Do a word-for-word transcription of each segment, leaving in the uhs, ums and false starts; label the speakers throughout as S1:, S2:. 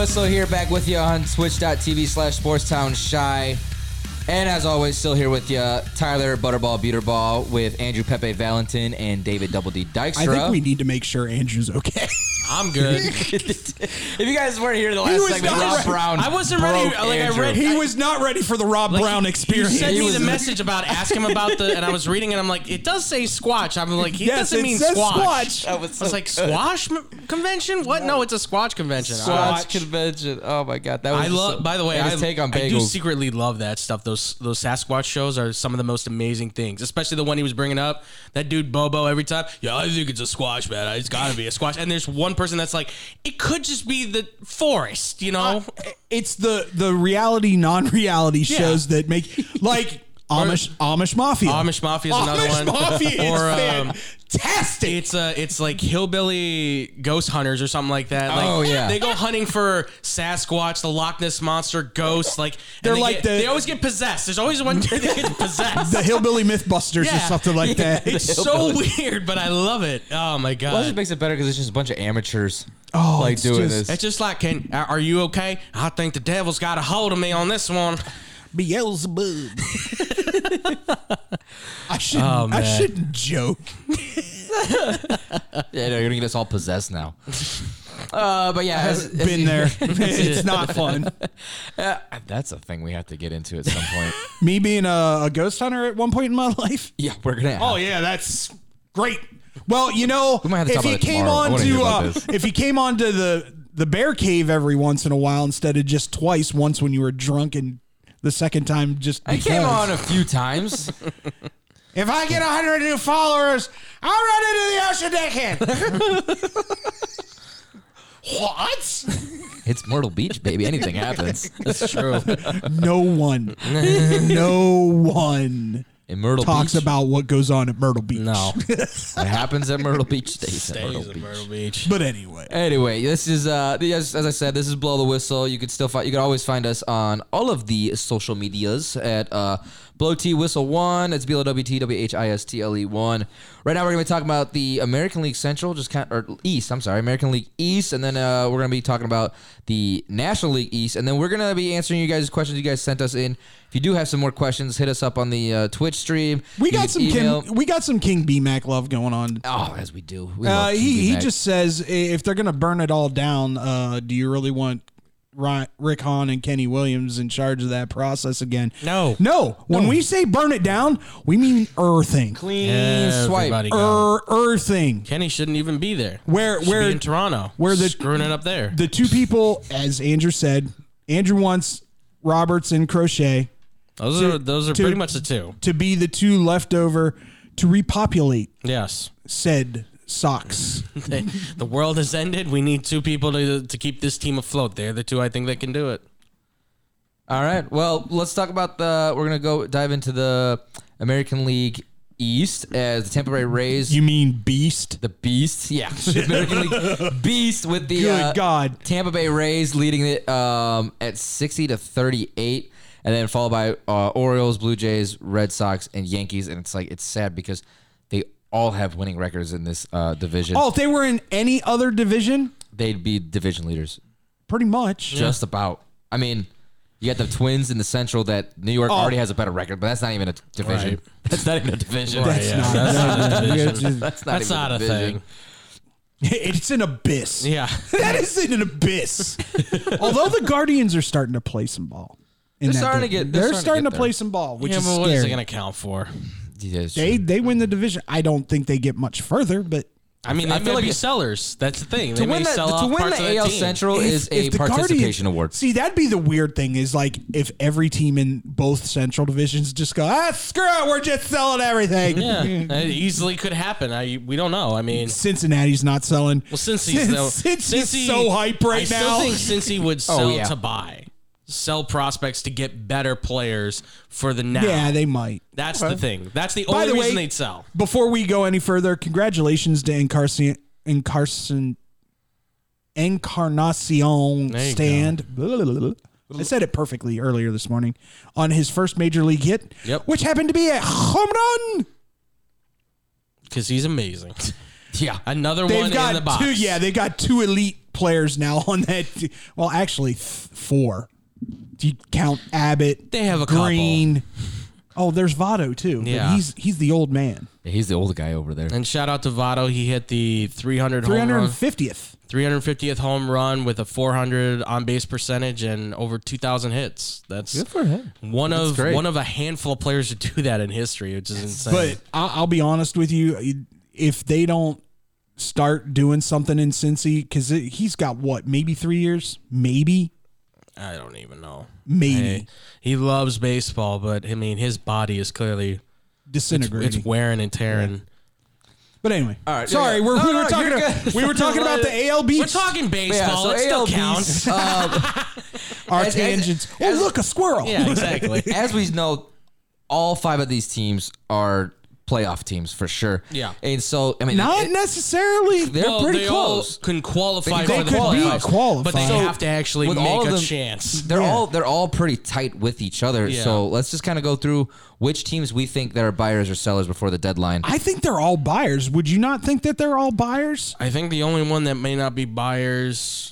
S1: Whistle here, back with you on twitch.tv slash sportstown shy. And as always, still here with you, Tyler Butterball Beaterball with Andrew Pepe Valentin and David Double D Dykstra.
S2: I think we need to make sure Andrew's okay.
S3: I'm good.
S1: If you guys weren't here the last segment, Rob
S3: ready.
S1: Brown.
S3: I wasn't ready. Like
S1: Andrew.
S3: I read,
S2: He
S3: I,
S2: was not ready for the Rob
S3: like,
S2: Brown experience.
S3: You sent
S2: He
S3: me
S2: was
S3: the message about ask him about the, and I was reading, and I'm like, it does say squatch. I'm like, he
S2: Yes,
S3: doesn't
S2: it
S3: mean
S2: says
S3: squash.
S2: squatch.
S1: That was
S3: I was
S1: so
S3: like,
S1: good.
S3: squash m- convention? What? No, it's a squatch convention.
S1: Squatch
S3: Uh,
S1: convention. Oh my god, that was
S3: I love.
S1: so,
S3: By the way, I,
S1: his take on
S3: I do
S1: bagels.
S3: secretly love that stuff. Those those Sasquatch shows are some of the most amazing things. Especially the one he was bringing up. That dude Bobo every time. Yeah, I think it's a squash, man. It's got to be a squash. And there's one person that's like, it could just be the forest, you know?
S2: Uh, it's the the reality non-reality
S3: Yeah.
S2: shows that make like Amish Amish Mafia.
S3: Amish Mafia is another
S2: Amish
S3: one.
S2: Mafia
S3: Or,
S2: is
S3: um,
S2: fantastic.
S3: It's uh, it's like hillbilly ghost hunters or something like that. Like,
S1: Oh, yeah.
S3: they go hunting for Sasquatch, the Loch Ness monster, ghosts. Like and
S2: They're
S3: they
S2: like
S3: get-
S2: the-
S3: they always get possessed. There's always one dude that gets possessed.
S2: the Hillbilly Mythbusters or
S3: Yeah.
S2: something like that.
S3: It's so weird, but I love it. Oh my god!
S1: Well, it just makes it better because it's just a bunch of amateurs
S2: Oh,
S1: like
S2: it's
S1: doing
S2: just-
S1: this.
S3: It's just like, can are you okay? I think the devil's got a hold of me on this one.
S2: Beelzebub. I shouldn't.
S3: Oh,
S2: I
S3: man.
S2: shouldn't joke.
S1: Yeah, no, you're gonna get us all possessed now. Uh, but yeah, as, as
S2: Been
S1: you-
S2: there. It's not fun.
S1: Uh, that's a thing we have to get into at some point.
S2: Me being a, a ghost hunter at one point in my life.
S1: Yeah, we're gonna. Have,
S2: Oh yeah, that's great. Well, you know,
S1: We might have to
S2: if
S1: talk
S2: he
S1: about it
S2: came
S1: tomorrow. I
S2: on
S1: wanna hear
S2: to
S1: about
S2: uh,
S1: this.
S2: if he came on to the the bear cave every once in a while instead of just twice, once when you were drunk and the second time just
S1: I
S2: because.
S1: came on a few times.
S2: If I get a hundred new followers, I'll run into the ocean decking. What?
S1: It's Myrtle Beach, baby. Anything happens.
S3: That's true.
S2: No one, no one
S1: In Myrtle
S2: talks
S1: Beach,
S2: about what goes on at Myrtle Beach.
S3: No,
S1: what happens at Myrtle Beach stays, at
S3: stays
S1: Myrtle
S3: at
S1: Beach.
S3: Myrtle Beach.
S2: But anyway,
S1: Anyway, this is uh, as, as I said, this is Blow the Whistle. You can still find, you can always find us on all of the social medias at uh, Blow T Whistle One. It's B L O W T W H I S T L E One. Right now, we're gonna be talking about the American League Central, just kind or East. I'm sorry, American League East, and then uh, we're gonna be talking about the National League East, and then we're gonna be answering you guys' questions you guys sent us in. If you do have some more questions, hit us up on the uh, Twitch stream.
S2: we
S1: You
S2: got
S1: can
S2: some
S1: email-
S2: King, we got some King B Mac love going on.
S1: Oh, as we do. We
S2: Uh,
S1: love King
S2: he he
S1: B-Mac.
S2: just says if they're gonna burn it all down, uh, do you really want Ry- Rick Hahn and Kenny Williams in charge of that process again?
S3: No.
S2: no. When we say burn it down, we mean earthing,
S1: clean swipe.
S3: Everybody go.
S2: er, earthing.
S3: Kenny shouldn't even be there.
S2: Where
S3: Should
S2: where
S3: be in Toronto,
S2: where the-
S3: screwing it up there.
S2: the two people, as Andrew said, Andrew wants Roberts and Crochet
S3: Those
S2: to-
S3: are those are
S2: to-
S3: pretty much the two.
S2: to be the two left over to repopulate
S3: Yes.
S2: said socks.
S3: They, the world has ended. We need two people to to keep this team afloat. They're the two I think that can do it.
S1: All right. Well, let's talk about the. We're gonna go dive into the American League East as the Tampa Bay Rays.
S2: You mean beast?
S1: the Beast, yeah, American League Beast with the
S2: Good
S1: uh,
S2: God.
S1: Tampa Bay Rays leading it um, at sixty to thirty-eight, and then followed by uh, Orioles, Blue Jays, Red Sox, and Yankees. And it's like it's sad because they all have winning records in this uh, division.
S2: Oh, if they were in any other division,
S1: They'd be division leaders,
S2: pretty much.
S1: just about. I mean. You got the Twins in the Central that New York
S2: Oh.
S1: already has a better record, but that's not even a division.
S3: Right.
S1: That's not even a division.
S2: That's
S3: yeah.
S2: not.
S3: That's not a division.
S1: That's not,
S3: That's
S1: even
S3: not
S1: a
S3: a
S1: division.
S3: thing.
S2: It's an abyss.
S3: Yeah.
S2: That is an abyss. Although the Guardians are starting to play some ball. in
S1: They're
S2: that
S1: starting to
S2: division.
S1: get-
S2: They're,
S1: they're starting to
S2: starting
S1: get
S2: to
S1: there.
S2: play some ball, which
S3: yeah,
S2: is
S3: but what is it
S2: scary.
S3: going to count for?
S1: Yeah, it's
S2: They
S1: true.
S2: they win the division. I don't think they get much further, but
S3: I mean, they
S1: I feel
S3: may
S1: like
S3: be
S1: it-
S3: sellers. That's the thing. They
S1: to
S3: may
S1: win, that,
S3: sell
S1: to
S3: off
S1: win
S3: parts
S1: the
S3: of
S1: A L
S3: team.
S1: Central
S2: if-
S1: is a
S2: if the
S1: participation
S2: Guardians-
S1: award.
S2: See, that'd be the weird thing is like if every team in both Central divisions just go, ah, screw it, we're just selling everything.
S3: Yeah, it easily could happen. I we don't know. I mean,
S2: Cincinnati's not selling.
S3: well, since he's though,
S2: since he's
S3: Cincy-
S2: so hype right
S3: I still
S2: now.
S3: think Cincy would sell
S1: Oh, yeah.
S3: to buy, sell prospects to get better players for the now.
S2: Yeah, they might.
S3: That's the thing. That's the
S2: By
S3: only
S2: the
S3: reason
S2: way,
S3: they'd sell.
S2: Before we go any further, congratulations to Encarnacion, Encarnacion, Encarnacion
S3: There you
S2: Stand. I said it perfectly earlier this morning on his first major league hit,
S3: Yep.
S2: which happened to be a home run.
S3: Because he's amazing.
S1: Yeah.
S3: Another
S2: They've
S3: one
S2: got
S3: in the box.
S2: two. Yeah, they got two elite players now on that. T- well, actually, th- four. Do you count Abbott?
S3: They have a
S2: Green. Oh, there's Votto too.
S3: Yeah.
S2: But he's he's the old man.
S1: Yeah, he's the old guy over there.
S3: And shout out to Votto. He hit the three hundred
S2: three
S3: home run.
S2: hundred fiftieth.
S3: three hundred fiftieth home run with a four hundred on base percentage and over two thousand hits. That's
S1: Good for him.
S3: one
S1: That's
S3: of
S1: great.
S3: one of a handful of players to do that in history, which is insane.
S2: But I'll, I'll be honest with you, if they don't start doing something in Cincy, because he's got what, maybe three years, maybe,
S3: I don't even know.
S2: maybe
S3: Hey, he loves baseball, but I mean, his body is clearly
S2: disintegrating.
S3: it's wearing and tearing.
S2: But anyway,
S1: All right,
S2: sorry,
S1: yeah, yeah.
S2: We're,
S1: No,
S2: we were
S1: no,
S2: talking.
S1: you're
S2: About,
S1: good.
S2: we were talking about the A L B.
S3: We're talking baseball.
S1: Yeah, so
S3: it still
S1: A L Bs,
S3: counts.
S1: um,
S2: Our
S1: as- as-
S2: tangents. oh,
S1: as-
S2: look, a squirrel.
S3: Yeah, exactly.
S1: as we know, all five of these teams are playoff teams for sure.
S3: Yeah.
S1: And so, I mean,
S2: Not
S1: it-
S2: necessarily.
S1: they're
S3: Well,
S1: pretty
S3: they
S1: close.
S3: all can qualify
S1: They
S3: for the
S1: could be
S3: playoffs,
S2: qualified.
S3: but they
S2: So,
S3: have to actually
S1: with all
S3: make
S1: of
S3: a
S1: them-
S3: chance.
S1: They're
S2: Yeah.
S1: all they're all pretty tight with each other.
S3: Yeah.
S1: So let's just kind of go through which teams we think that are buyers or sellers before the deadline.
S2: I think they're all buyers. Would you not think that they're all buyers?
S3: I think the only one that may not be buyers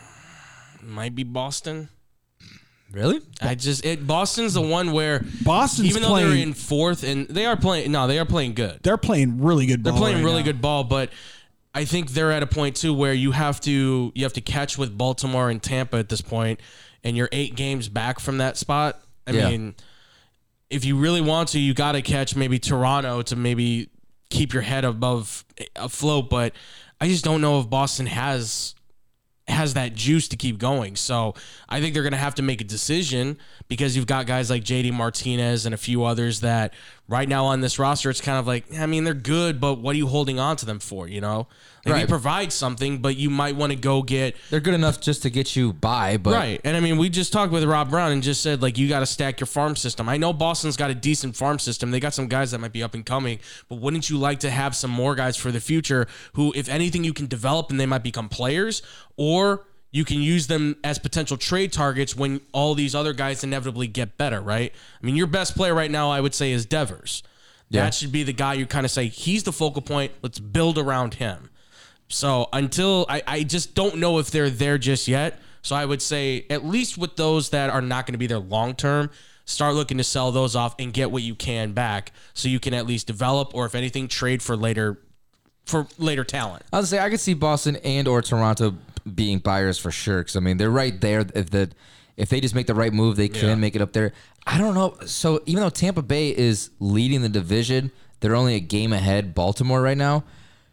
S3: might be Boston.
S1: Really?
S3: I just it Boston's the one where
S2: Boston's
S3: even though
S2: playing.
S3: they're in fourth and they are playing no, they are playing good.
S2: They're playing really good ball.
S3: They're playing
S2: right
S3: really
S2: now.
S3: good ball, but I think they're at a point too where you have to you have to catch with Baltimore and Tampa at this point, and you're eight games back from that spot. I
S1: Yeah.
S3: mean, if you really want to, you got to catch maybe Toronto to maybe keep your head above afloat. But I just don't know if Boston has has that juice to keep going. So I think they're going to have to make a decision because you've got guys like J D Martinez and a few others that right now on this roster, it's kind of like, I mean, they're good, but what are you holding on to them for? You know, like
S1: Right.
S3: they provide something, but you might want to go get
S1: They're good enough just to get you by, but
S3: right. And I mean, we just talked with Rob Brown and just said, like, you got to stack your farm system. I know Boston's got a decent farm system. They got some guys that might be up and coming, but wouldn't you like to have some more guys for the future who, if anything, you can develop and they might become players, or you can use them as potential trade targets when all these other guys inevitably get better, right? I mean, your best player right now, I would say, is Devers.
S1: Yeah.
S3: That should be the guy you kind of say, he's the focal point. Let's build around him. So until I, I just don't know if they're there just yet. So I would say at least with those that are not going to be there long term, start looking to sell those off and get what you can back so you can at least develop or if anything trade for later for later talent.
S1: I would say I could see Boston and or Toronto being buyers for sure. Because I mean, they're right there. If the if they just make the right move, they can
S3: Yeah.
S1: make it up there. I don't know. So even though Tampa Bay is leading the division, they're only a game ahead Baltimore right now.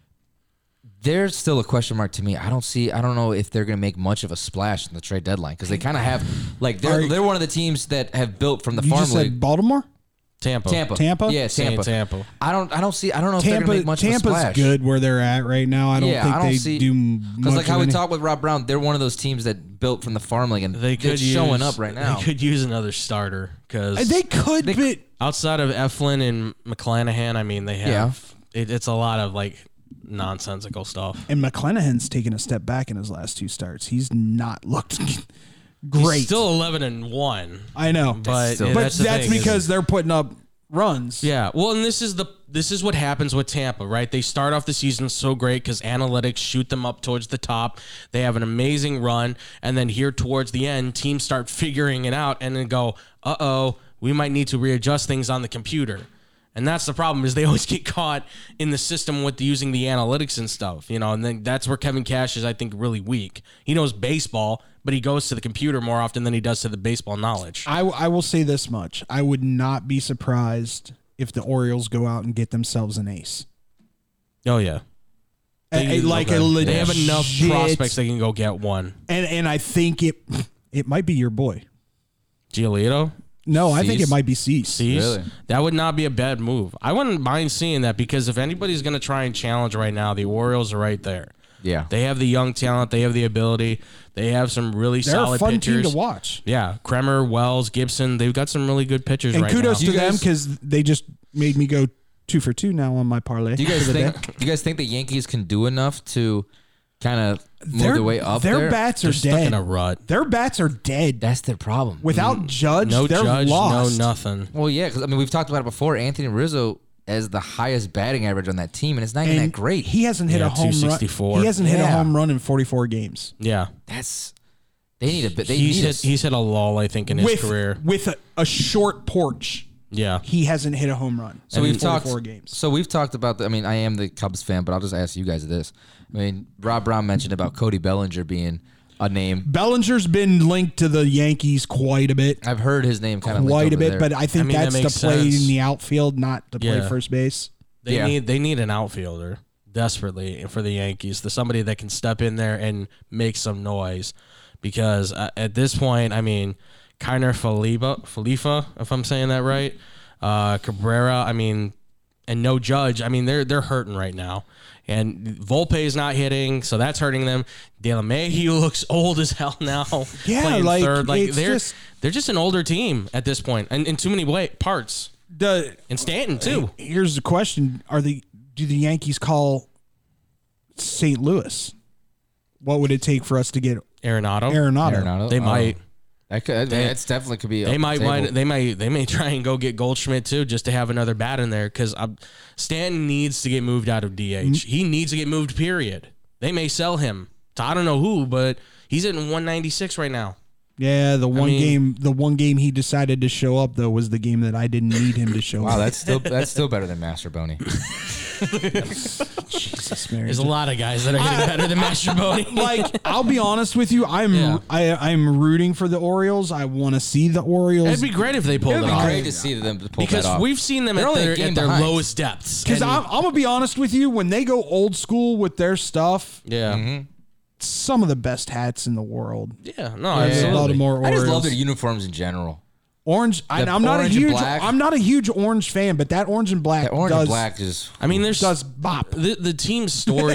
S1: There's still a question mark to me. I don't see. I don't know if they're going to make much of a splash in the trade deadline because they kind of have like they're
S2: Are-
S1: they're one of the teams that have built from the
S2: You
S1: farm
S2: just
S1: league.
S2: said Baltimore?
S3: Tampa.
S1: Tampa,
S2: Tampa?
S1: yeah,
S3: Saying
S1: Tampa.
S3: Tampa.
S1: I don't. I don't see. I don't know if they're
S2: Tampa,
S1: going to make much of a
S2: Tampa's
S1: splash.
S2: good where they're at right now. I don't
S1: Yeah,
S2: think
S1: I don't
S2: they
S1: see-
S2: do
S1: Because
S2: much
S1: like how
S2: of
S1: we
S2: any-
S1: talked with Rob Brown, they're one of those teams that built from the farm league and
S3: They could
S1: it's
S3: use,
S1: showing up right now.
S3: They could use another starter because
S2: They could, but
S3: outside of Eflin and McClanahan, I mean, they have it, it's a lot of like nonsensical stuff.
S2: and McClanahan's taken a step back in his last two starts. He's not looked great.
S3: He's still eleven and one.
S2: I know,
S3: But
S1: still-
S3: yeah,
S2: but
S3: that's,
S2: that's,
S3: the thing, is-
S2: because they're putting up runs.
S3: yeah. Well, and this is the this is what happens with Tampa, right? They start off the season so great because analytics shoot them up towards the top. They have an amazing run, and then here towards the end, teams start figuring it out and then go, "Uh oh, we might need to readjust things on the computer." And that's the problem is they always get caught in the system with using the analytics and stuff, you know. And then that's where Kevin Cash is, I think, really weak. He knows baseball, but he goes to the computer more often than he does to the baseball knowledge.
S2: I, I will say this much. I would not be surprised if the Orioles go out and get themselves an ace.
S3: Oh yeah,
S2: A- a- like a
S3: Okay.
S2: legit,
S3: They have enough prospects they can go get one.
S2: and and I think it it might be your boy.
S3: Giolito.
S2: No, I think
S1: Cease?
S2: it might be Cease.
S3: Cease?
S1: Really?
S3: That would not be a bad move. I wouldn't mind seeing that because if anybody's going to try and challenge right now, the Orioles are right there.
S1: Yeah.
S3: They have the young talent. They have the ability. They have some really
S2: They're
S3: solid
S2: a fun
S3: pitchers.
S2: team to watch.
S3: Yeah, Kremer, Wells, Gibson. They've got some really good pitchers
S2: And
S3: right
S2: kudos
S3: now.
S2: to
S1: You
S2: them
S1: guys-
S2: because they just made me go two for two now on my parlay.
S1: Do you guys
S2: for the day.
S1: think? Do you guys think the Yankees can do enough to kind of move
S2: their,
S1: their way up
S2: their
S1: there?
S2: bats
S3: They're
S2: are
S3: stuck
S2: dead.
S3: in a rut.
S2: Their bats are dead.
S1: That's their problem.
S2: Without Judge,
S3: No
S2: they're
S3: Judge,
S2: lost.
S3: no nothing.
S1: Well, yeah, because I mean we've talked about it before. Anthony Rizzo as the highest batting average on that team, and it's not even
S2: And
S1: that great.
S2: He hasn't hit
S3: Yeah,
S2: a home run.
S3: two sixty-four.
S2: He hasn't hit a
S1: Yeah.
S2: home run in forty-four games.
S3: Yeah.
S1: That's they need a bit. They
S3: He's
S1: need
S3: hit,
S1: a,
S3: he's hit a lull, I think, in his
S2: with
S3: career.
S2: with a, a short porch.
S3: Yeah.
S2: He hasn't hit a home run.
S1: So
S2: in
S1: we've talked.
S2: forty-four games.
S1: So we've talked about. The, I mean, I am the Cubs fan, but I'll just ask you guys this. I mean, Rob Brown mentioned about Cody Bellinger being a name.
S2: Bellinger's been linked to the Yankees quite a bit.
S1: I've heard his name kind of
S2: Quite a bit,
S1: there.
S2: but I think
S3: I mean, that
S2: that's to
S3: makes
S2: play
S3: sense.
S2: in the outfield, not to play
S3: Yeah.
S2: first base.
S3: They
S1: Yeah.
S3: need they need an outfielder desperately for the Yankees. The somebody that can step in there and make some noise, because uh, at this point, I mean, Kiner Felipe, Felifa, if I'm saying that right, uh, Cabrera, I mean, and no Judge. I mean, they're they're hurting right now, and Volpe's not hitting, so that's hurting them. De La Mayhew looks old as hell now.
S2: Yeah,
S3: playing
S2: like,
S3: third. like
S2: it's
S3: they're
S2: just-
S3: they're just an older team at this point, and in too many way parts.
S2: The
S3: And Stanton too.
S2: here's the question: Are the do the Yankees call Saint Louis? What would it take for us to get
S3: Arenado.
S2: Arenado?
S1: Arenado?
S3: They
S1: Oh.
S3: might.
S1: That could.
S3: They-
S1: That's definitely could be.
S3: They
S1: up
S3: might,
S1: the
S3: might
S1: table.
S3: they might they may try and go get Goldschmidt too, just to have another bat in there, because Stanton needs to get moved out of D H.
S2: Mm-hmm.
S3: He needs to get moved. Period. They may sell him to I don't know who, but he's hitting one ninety-six right now.
S2: Yeah, the one
S3: mean-
S2: game, the one game he decided to show up though was the game that I didn't need him to show
S1: Wow,
S2: up.
S1: that's still that's still better than Master Boney.
S2: Jesus, Mary.
S3: There's a lot of guys that are getting better than Mastroboni.
S2: Like, I'll be honest with you, I'm
S3: Yeah.
S2: I, I'm rooting for the Orioles. I want to see the Orioles
S3: It'd be great if they pulled
S1: It'd
S3: it
S1: be
S3: off,
S1: great to see them pull
S3: because
S1: that off.
S3: we've seen them
S1: They're
S3: at
S1: only a
S3: their,
S1: game
S3: at their
S1: behind.
S3: lowest depths.
S2: because
S3: And-
S2: I'm, I'm gonna be honest with you. When they go old school with their stuff,
S3: yeah,
S2: some of the best hats in the world.
S3: yeah, no,
S2: Yeah,
S3: absolutely.
S2: Baltimore
S1: I just
S2: Orioles.
S1: love their uniforms in general.
S2: Orange. I,
S1: The
S2: I'm not a
S1: orange and
S2: huge.
S1: black.
S2: I'm not a huge orange fan, but that orange and black
S1: That orange
S2: does
S1: and black is.
S3: I mean, there's
S2: does bop.
S3: the the team's story.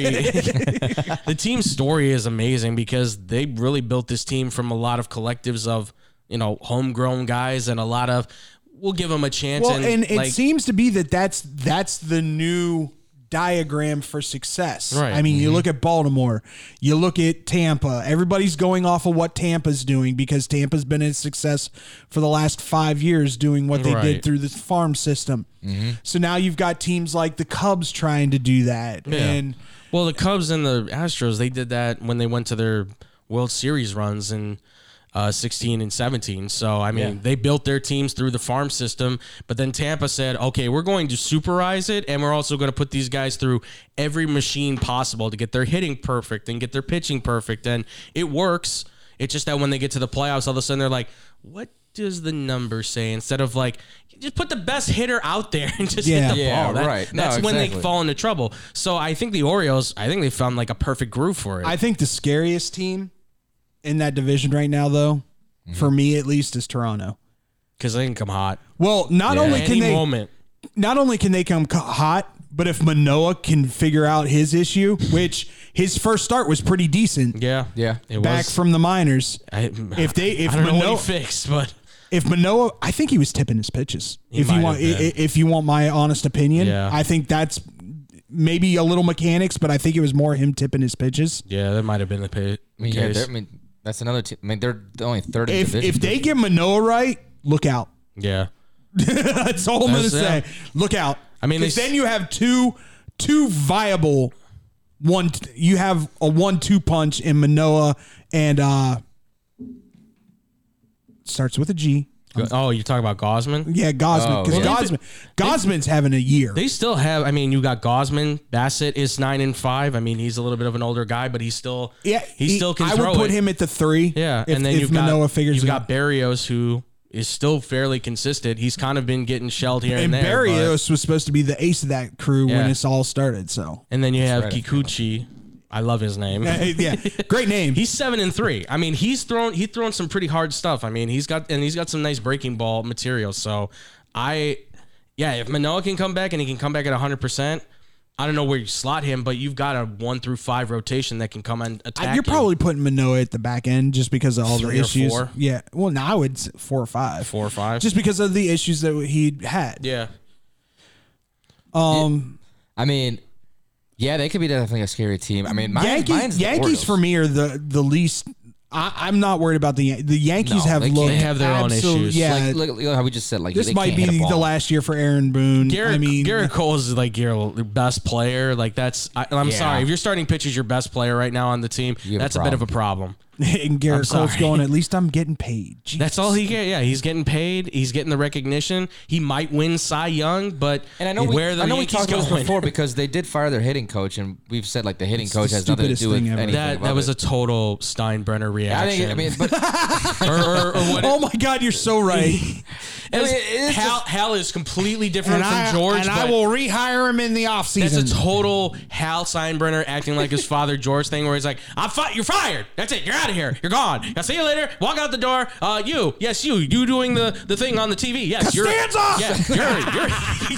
S3: The team's story is amazing because they really built this team from a lot of collectives of you know homegrown guys and a lot of we'll give them a chance.
S2: Well,
S3: and,
S2: and it
S3: like,
S2: seems to be that that's that's the new diagram for success.
S3: Right.
S2: I mean, you look at Baltimore, you look at Tampa. Everybody's going off of what Tampa's doing because Tampa's been a success for the last five years doing what they
S3: Right.
S2: did through the farm system. So now you've got teams like the Cubs trying to do that.
S3: Yeah.
S2: And
S3: Well, the Cubs and the Astros, they did that when they went to their World Series runs in uh, sixteen and seventeen. So, I mean,
S1: Yeah.
S3: they built their teams through the farm system, but then Tampa said, okay, we're going to superize it, and we're also going to put these guys through every machine possible to get their hitting perfect and get their pitching perfect. And it works. It's just that when they get to the playoffs, all of a sudden they're like, what does the number say? Instead of like, just put the best hitter out there and just
S2: Yeah.
S3: hit the
S1: Yeah,
S3: ball. That-
S1: right. No,
S3: That's when they
S1: exactly.
S3: fall into trouble. So I think the Orioles, I think they found like a perfect groove for it.
S2: I think the scariest team in that division right now, though, for me at least, is Toronto.
S3: Because they can come hot.
S2: Well, not
S3: Yeah.
S2: only
S3: Any
S2: can they
S3: moment.
S2: not only can they come co- hot, but if Manoah can figure out his issue, which his first start was pretty decent,
S3: Yeah.
S1: Yeah.
S3: It
S2: back
S3: was.
S2: from the minors.
S3: I,
S2: if they- if
S3: I don't know
S2: Manoah-
S3: what he fixed, but
S2: If Manoah, I think he was tipping his pitches.
S3: He
S2: if you
S3: might
S2: want,
S3: have been.
S2: i- if you want my honest opinion,
S3: Yeah.
S2: I think that's maybe a little mechanics, but I think it was more him tipping his pitches.
S3: yeah, that might have been the pit.
S1: I mean, yeah, they're- I mean, that's another team. I mean, they're the only third in the
S2: If
S1: division.
S2: if they get Manoah right, look out.
S3: Yeah.
S2: That's all I'm going to
S3: That's-
S2: say.
S3: yeah.
S2: Look out.
S3: I mean, they
S2: because
S3: s-
S2: then you have two two viable one. You have a one-two punch in Manoah and uh starts with a G.
S3: Oh, you're talking about Gosman?
S2: Yeah, Gosman.
S1: Oh,
S2: Because
S1: yeah.
S2: Gosman, Gosman's having a year.
S3: They still have. I mean, you got Gosman. Bassett is nine and five. I mean, he's a little bit of an older guy, but he's still.
S2: yeah,
S3: he, still can
S2: I
S3: throw
S2: would put
S3: it.
S2: him at the three.
S3: Yeah,
S2: if,
S3: and then
S2: if
S3: you've
S2: Manoah
S3: got
S2: figures
S3: you've
S2: it
S3: got
S2: out.
S3: Barrios, who is still fairly consistent. He's kind of been getting shelled here and,
S2: And
S3: there. but-
S2: Barrios was supposed to be the ace of that crew when
S3: Yeah.
S2: this all started. So
S3: and then you have
S1: right, I
S3: Kikuchi. I love his name.
S2: yeah, great name.
S3: He's seven and three. I mean, he's thrown he's thrown some pretty hard stuff. I mean, he's got and he's got some nice breaking ball material. So I, yeah, if Manoah can come back and he can come back at hundred percent, I don't know where you slot him, but you've got a one through five rotation that can come and attack.
S2: You're
S3: you.
S2: probably putting Manoah at the back end just because of all
S3: Three
S2: the
S3: or
S2: issues.
S3: four?
S2: Yeah. Well, now I would say four or five.
S3: four or five.
S2: Just because of the issues that he had.
S3: yeah,
S2: Um,
S1: I mean, yeah, they could be definitely a scary team. I mean, mine,
S2: Yankees,
S1: mine's the
S2: Yankees
S1: Orioles.
S2: for me are the the least. I, I'm not worried about the Yan- the Yankees
S1: No,
S2: have
S1: they
S2: looked.
S1: can't.
S3: They have their own
S2: absolute-
S3: issues.
S2: Yeah,
S1: Like, look, look how we just said. Like
S2: this
S1: they
S2: might
S1: can't
S2: be
S1: hit a
S2: the
S1: ball.
S2: last year for Aaron Boone.
S3: Garrett,
S2: I mean,
S3: Garrett Cole's like your best player. Like that's. I, I'm
S1: Yeah.
S3: sorry if your starting pitcher's your best player right now on the team.
S1: You have a
S3: That's a, bit of a problem.
S2: and Garrett
S3: I'm
S2: Cole's
S3: sorry.
S2: going. At least I'm getting paid. Jeez.
S3: That's all he get. Yeah, he's getting paid. He's getting the recognition. He might win Cy Young, but
S1: And I know we,
S3: where the
S1: I know we
S3: Yankees
S1: talked about this
S3: going?
S1: before because they did fire their hitting coach, and we've said like the hitting
S2: It's
S1: coach
S2: the
S1: has nothing to
S2: stupidest
S1: do with
S2: thing ever.
S1: anything.
S3: that
S1: above
S3: that was
S1: it.
S3: a total Steinbrenner
S1: I
S3: reaction.
S1: think. I mean, but
S3: or, or, or what?
S2: Oh my God, you're so right.
S1: I mean, it's
S3: Hal,
S1: just-
S3: Hal is completely different
S2: and
S3: from
S2: I,
S3: George.
S2: and I
S3: but
S2: will rehire him in the offseason.
S3: That's a total Hal Steinbrenner acting like his father George thing, where he's like, "I'm fi- you're fired. That's it. You're out of here. You're gone. I'll see you later. Walk out the door. Uh, you, yes, you, you doing the, the thing on the T V. Yes, you're.
S2: Costanza!
S3: Yeah, you're. you're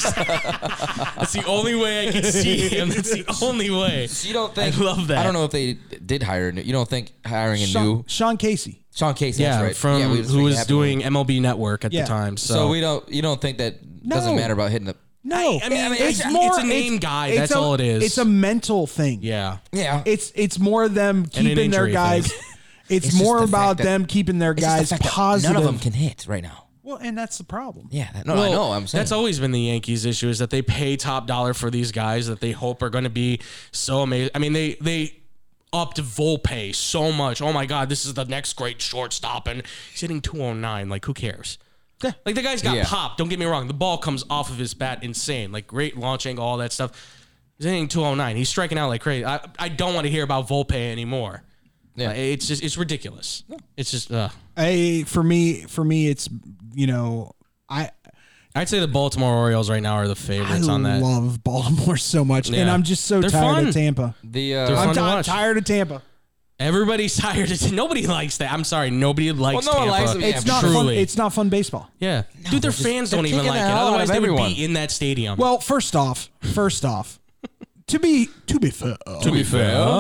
S3: that's the only way I can see him. That's the only way.
S1: you don't think?
S3: I love that.
S1: I don't know if they did hire. a new- You don't think hiring a
S2: Sean,
S1: new
S2: Sean Casey.
S1: Sean Casey?
S3: Yeah,
S1: that's right.
S3: from
S1: yeah, we just
S3: who
S1: make it
S3: was
S1: happen.
S3: doing M L B Network at
S2: Yeah.
S3: the time. So,
S1: So we don't. You don't think that doesn't
S2: No.
S1: matter about hitting the?
S2: No,
S3: I mean,
S2: it's,
S3: it's-
S2: more.
S3: it's a name guy,
S2: it's
S3: that's
S2: a-
S3: all it is.
S2: It's a mental thing.
S3: yeah.
S1: Yeah.
S2: It's it's more them
S3: an
S2: keeping their
S3: injury
S2: guys.
S3: thing.
S2: It's,
S1: It's just
S2: more
S1: the
S2: about
S1: fact that-
S2: them keeping their
S1: It's just the
S2: guys
S1: fact that
S2: positive.
S1: None of them can hit right now.
S2: Well, and that's the problem.
S1: Yeah. that- No, I
S3: Well,
S1: know. I'm saying
S3: that's always been the Yankees' issue is that they pay top dollar for these guys that they hope are going to be so amazing. I mean, they they upped Volpe so much. Oh my God, this is the next great shortstop, and he's hitting two oh nine. Like, who cares? Like the guy's got
S1: Yeah.
S3: pop. Don't get me wrong. The ball comes off of his bat insane. Like great launch angle, all that stuff. He's hitting two oh nine. He's striking out like crazy. I, I don't want to hear about Volpe anymore.
S1: Yeah.
S3: Uh, it's just it's ridiculous. It's just uh,
S2: I for me for me it's you know I
S3: I'd say the Baltimore Orioles right now are the
S2: I
S3: favorites on that.
S2: love Baltimore so much, and
S3: Yeah.
S2: I'm just so
S3: They're
S2: tired
S3: fun.
S2: of Tampa.
S1: the. Uh,
S3: They're
S2: I'm
S3: fun to
S2: ti-
S3: watch.
S2: tired of Tampa.
S3: Everybody's tired. Of, nobody likes that. I'm sorry. Nobody likes
S1: no one
S3: Tampa.
S1: likes them. Yeah,
S2: It's not
S3: truly.
S2: fun. It's not fun baseball.
S3: yeah. Dude, their
S1: they're just-
S3: fans
S1: they're
S3: don't even
S1: kicking
S3: like
S1: the
S3: it.
S1: hell out
S3: Otherwise,
S1: of
S3: they would
S1: everyone.
S3: be in that stadium.
S2: Well, first off, first off, to be to be fair,
S3: to be fair,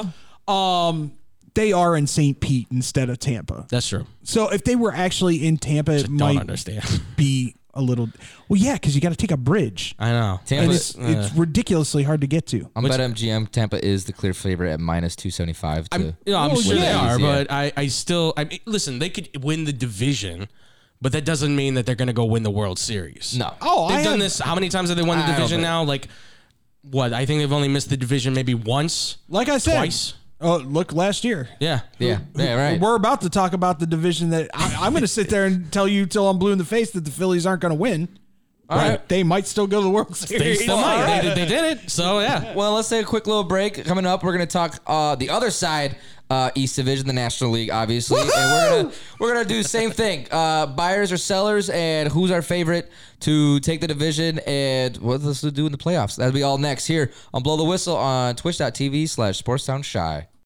S2: um, they are in Saint Pete instead of Tampa.
S3: that's true.
S2: So if they were actually in Tampa, it
S3: Don't
S2: might
S3: understand.
S2: be a little. Well, yeah, because you got to take a bridge,
S3: I know.
S1: Tampa-
S2: and it's
S3: uh,
S2: it's ridiculously hard to get to.
S1: on BetMGM, Tampa is the clear favorite at minus two seventy five.
S3: I'm, you know, I'm
S2: Well,
S3: sure they
S2: yeah.
S3: are,
S1: Yeah.
S3: but I, I still, I mean, listen, they could win the division, but that doesn't mean that they're going to go win the World Series.
S1: No.
S2: Oh,
S3: They've
S2: I
S3: done
S2: have-
S3: this. How many times have they won the
S1: I don't
S3: division
S1: think-
S3: now? Like, what? I think they've only missed the division maybe once.
S2: Like I said,
S3: Twice.
S2: Oh, look, last year.
S3: Yeah.
S1: Yeah. Yeah. Right.
S2: We're about to talk about the division that I, I'm going to sit there and tell you till I'm blue in the face that the Phillies aren't going to win.
S1: All right.
S2: But they might still go to the World
S3: They
S2: Series.
S3: still might. They, they did it. So, yeah.
S1: Well, let's take a quick little break. Coming up, we're gonna talk uh, the other side, uh, East Division, the National League, obviously, and we're gonna we're gonna do the same thing: uh, buyers or sellers, and who's our favorite to take the division, and what let's do in the playoffs. That'll be all next here on Blow the Whistle on Twitch dot T V slash Sportstown Shy.